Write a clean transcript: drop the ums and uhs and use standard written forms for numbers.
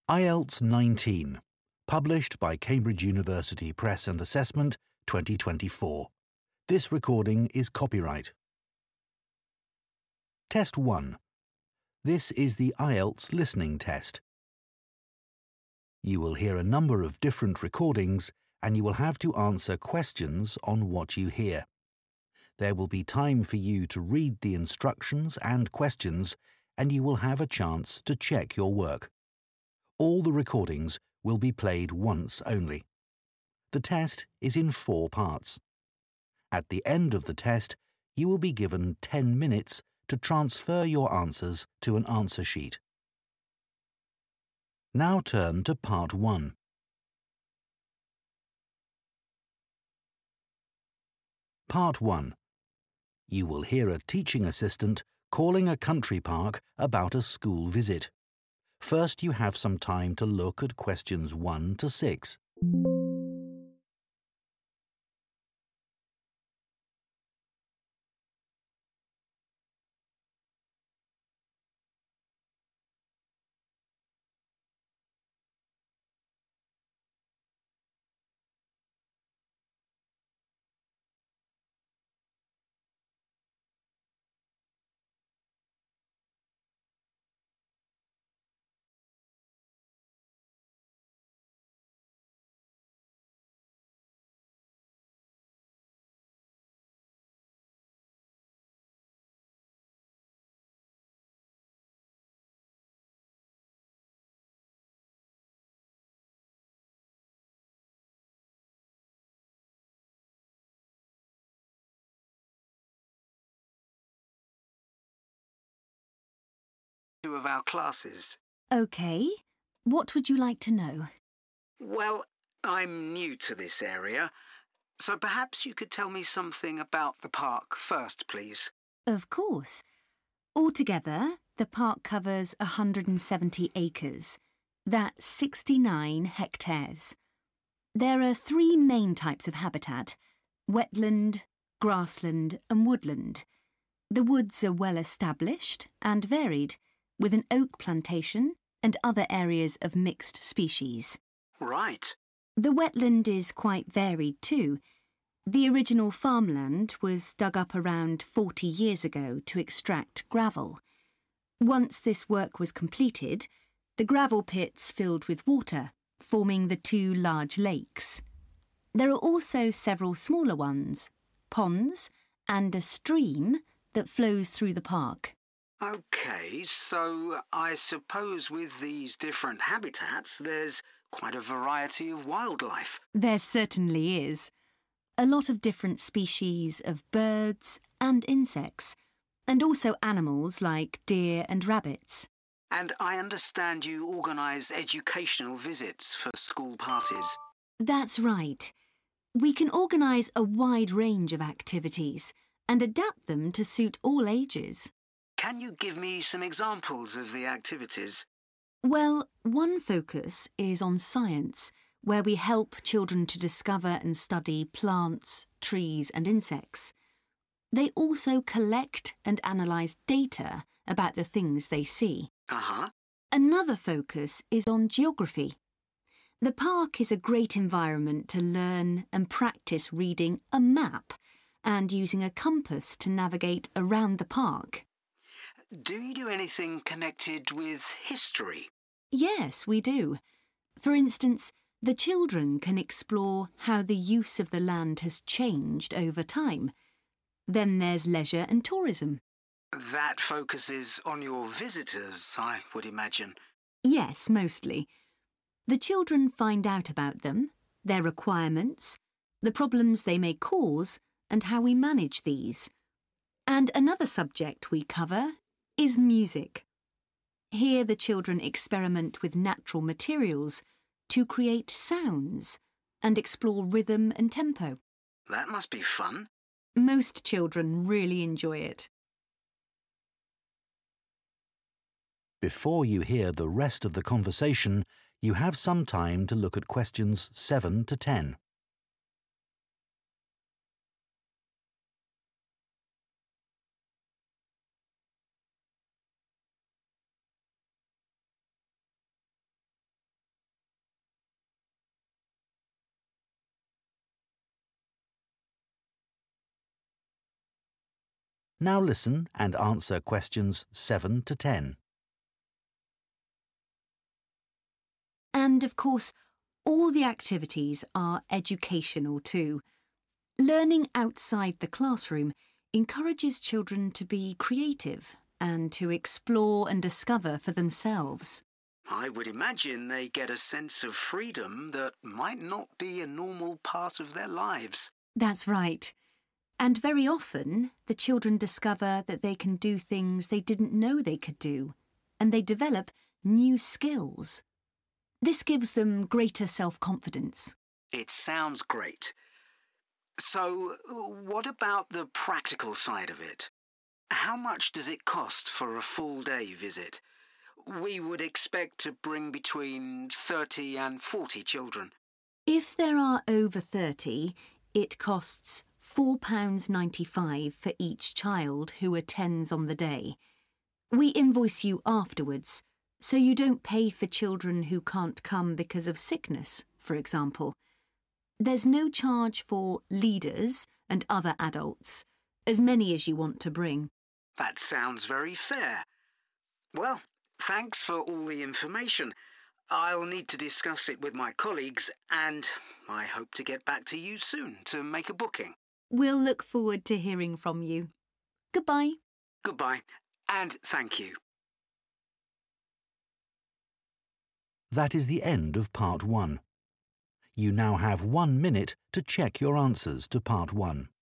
IELTS 19, published by Cambridge University Press and Assessment 2024. This recording is copyright. Test 1. This is the IELTS listening test. You will hear a number of different recordings and you will have to answer questions on what you hear. There will be time for you to read the instructions and questions and you will have a chance to check your work. All the recordings will be played once only. The test is in 4 parts. At the end of the test, you will be given 10 minutes to transfer your answers to an answer sheet. Now turn to Part 1. Part 1. You will hear a teaching assistant calling a country park about a school visit. First, you have some time to look at questions 1 to 6. Two of our classes. OK. What would you like to know? Well, I'm new to this area, so perhaps you could tell me something about the park first, please. Of course. Altogether, the park covers 170 acres. That's 69 hectares. There are 3 main types of habitat: wetland, grassland and woodland. The woods are well established and varied, with an oak plantation and other areas of mixed species. Right. The wetland is quite varied too. The original farmland was dug up around 40 years ago to extract gravel. Once this work was completed, the gravel pits filled with water, forming the 2 large lakes. There are also several smaller ones, ponds, and a stream that flows through the park. OK, so I suppose with these different habitats, there's quite a variety of wildlife. There certainly is. A lot of different species of birds and insects, and also animals like deer and rabbits. And I understand you organise educational visits for school parties. That's right. We can organise a wide range of activities and adapt them to suit all ages. Can you give me some examples of the activities? Well, one focus is on science, where we help children to discover and study plants, trees and insects. They also collect and analyse data about the things they see. Another focus is on geography. The park is a great environment to learn and practice reading a map and using a compass to navigate around the park. Do you do anything connected with history? Yes, we do. For instance, the children can explore how the use of the land has changed over time. Then there's leisure and tourism. That focuses on your visitors, I would imagine. Yes, mostly. The children find out about them, their requirements, the problems they may cause, and how we manage these. And another subject we cover is music. Here the children experiment with natural materials to create sounds and explore rhythm and tempo. That must be fun. Most children really enjoy it. Before you hear the rest of the conversation, you have some time to look at questions 7 to 10. Now listen and answer questions 7 to 10. And of course, all the activities are educational too. Learning outside the classroom encourages children to be creative and to explore and discover for themselves. I would imagine they get a sense of freedom that might not be a normal part of their lives. That's right. And very often, the children discover that they can do things they didn't know they could do, and they develop new skills. This gives them greater self-confidence. It sounds great. So, what about the practical side of it? How much does it cost for a full-day visit? We would expect to bring between 30 and 40 children. If there are over 30, it costs £4.95 for each child who attends on the day. We invoice you afterwards, so you don't pay for children who can't come because of sickness, for example. There's no charge for leaders and other adults, as many as you want to bring. That sounds very fair. Well, thanks for all the information. I'll need to discuss it with my colleagues, and I hope to get back to you soon to make a booking. We'll look forward to hearing from you. Goodbye. Goodbye, and thank you. That is the end of Part 1. You now have 1 minute to check your answers to Part 1.